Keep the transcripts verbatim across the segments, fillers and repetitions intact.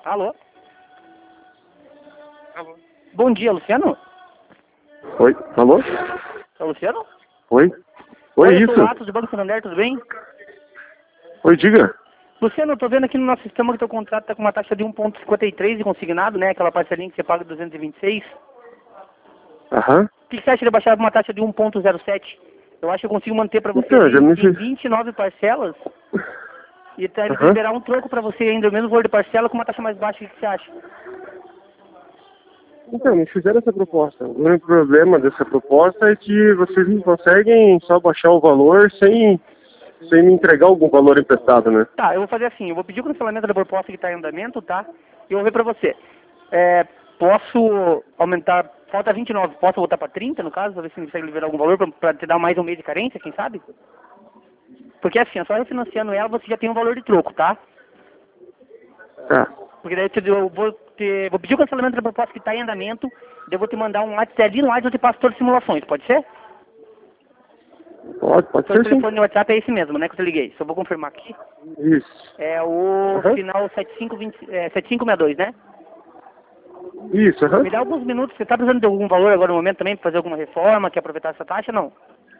Alô? Alô? Bom dia, Luciano? Oi, alô? É o Luciano? Oi? Oi, Oi, eu isso? sou o Atos do Banco Santander, tudo bem? Oi, diga. Luciano, eu tô vendo aqui no nosso sistema que teu contrato tá com uma taxa de um vírgula cinquenta e três de consignado, né? Aquela parcelinha que você paga duzentos e vinte e seis. Aham. O que que você acha de baixar pra uma taxa de um vírgula zero sete? Eu acho que eu consigo manter pra você Então, já ali me em fiz. vinte e nove parcelas e tá, Aham. liberar um troco pra você ainda, o mesmo valor de parcela com uma taxa mais baixa. O que que você acha? Então, me fizeram essa proposta. O único problema dessa proposta é que vocês não conseguem só baixar o valor sem, sem me entregar algum valor emprestado, né? Tá, eu vou fazer assim, eu vou pedir o cancelamento da proposta que está em andamento, tá? E eu vou ver pra você. É, posso aumentar, falta vinte e nove, posso voltar pra trinta no caso, pra ver se você consegue liberar algum valor pra, pra te dar mais um mês de carência, quem sabe? Porque assim, só refinanciando ela você já tem um valor de troco, tá? Tá. Porque daí eu, te, eu vou, te, vou pedir o cancelamento da proposta que está em andamento, daí eu vou te mandar um WhatsApp ali no WhatsApp eu te passo todas as simulações, pode ser? Pode, pode Seu ser sim. telefone no WhatsApp é esse mesmo, né, que eu te liguei. Só vou confirmar aqui. Isso. É o Aham. final sete cinco vinte, é, sete cinco seis dois, né? Isso, aham. Me dá alguns minutos, você está precisando de algum valor agora no momento também para fazer alguma reforma, quer aproveitar essa taxa, não?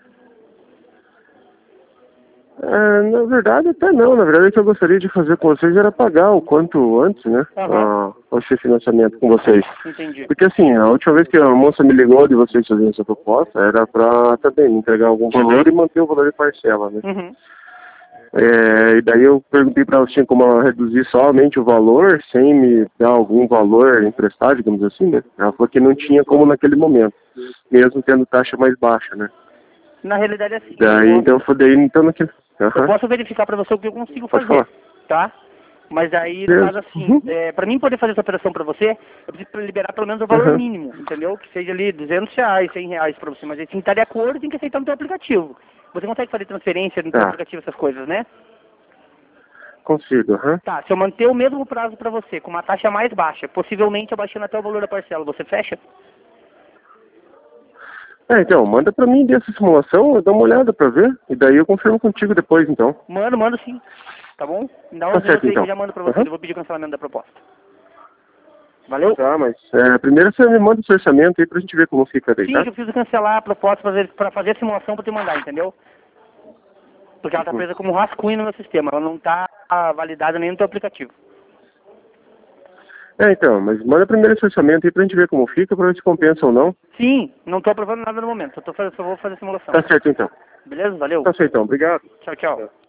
É, na verdade, até não. Na verdade, o que eu gostaria de fazer com vocês era pagar o quanto antes, né? Aham. Ah, esse financiamento com vocês. Entendi. Porque assim, a última vez que a moça me ligou de vocês fazerem essa proposta era pra também me entregar algum valor e manter o valor de parcela, né? Uhum. É, e daí eu perguntei pra ela se tinha como ela reduzir somente o valor, sem me dar algum valor emprestado, digamos assim, né? Ela falou que não tinha como naquele momento, mesmo tendo taxa mais baixa, né? Na realidade é assim, Daí, eu então, eu falei, então naquele... Eu Aham, posso verificar para você o que eu consigo pode fazer, falar. tá? Mas aí, no Beleza. caso assim, Uhum. é, para mim poder fazer essa operação para você, eu preciso liberar pelo menos o valor Aham. mínimo, entendeu? Que seja ali duzentos reais, cem reais para você. Mas aí, se estar de acordo, tem que aceitar no teu aplicativo. Você consegue fazer transferência no teu Tá, aplicativo, essas coisas, né? consigo, aham. Tá, se eu manter o mesmo prazo para você, com uma taxa mais baixa, possivelmente abaixando até o valor da parcela, você fecha? É, então, manda pra mim dessa simulação, eu dou uma olhada pra ver, e daí eu confirmo contigo depois, então. Mando, mando sim, tá bom? Me dá Tá uns certo, minutos aí que então. eu já mando para você, Aham. eu vou pedir o cancelamento da proposta. Valeu? Tá, mas é, primeiro você me manda esse orçamento aí pra gente ver como fica daí, Sim, tá? que eu preciso cancelar a proposta pra fazer, pra fazer a simulação pra te mandar, entendeu? Porque ela tá Uhum. presa como rascunho no meu sistema, ela não tá validada nem no teu aplicativo. É, então, mas manda primeiro esse orçamento aí pra gente ver como fica, pra ver se compensa ou não. Sim, não tô aprovando nada no momento, só, tô fazendo, só vou fazer a simulação. Tá certo, então. Beleza? Valeu. Tá certo, então. Obrigado. Tchau, tchau.